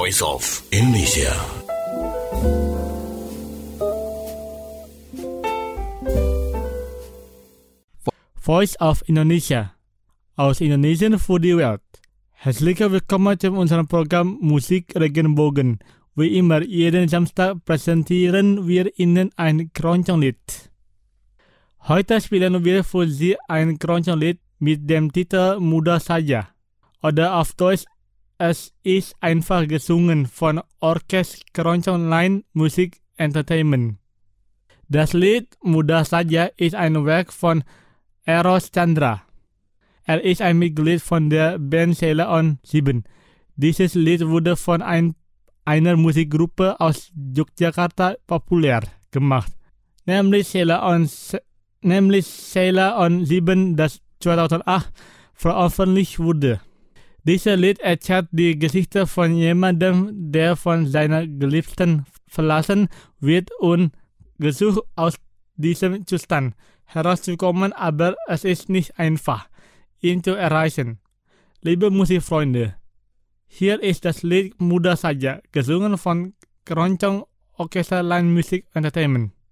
Voice of Indonesia. Voice of Indonesia aus Indonesian voor de wereld. Hartelijk welkom in unserem Programm Musik Regenbogen. Wie immer, jeden Samstag präsentieren wir Ihnen ein Keronconglied. Heute spielen wir für Sie ein Keronconglied mit dem Titel Mudah Saja. Oder auf Deutsch, es ist einfach gesungen von Orkest Keroncong Musik Entertainment. Das Lied Mudah Saja ist ein Werk von Eros Chandra. Ist ein Mitglied von der Band Sheila on 7. Dieses Lied wurde von einer Musikgruppe aus Yogyakarta populär gemacht, nämlich Sheila on 7, das 2008 veröffentlicht wurde. Dieses Lied erzählt die Geschichte von jemandem, der von seiner Geliebten verlassen wird und gesucht aus diesem Zustand herauszukommen, aber es ist nicht einfach, ihn zu erreichen. Liebe Musikfreunde, hier ist das Lied Mudah Saja, gesungen von Keroncong Orchestra Line Music Entertainment.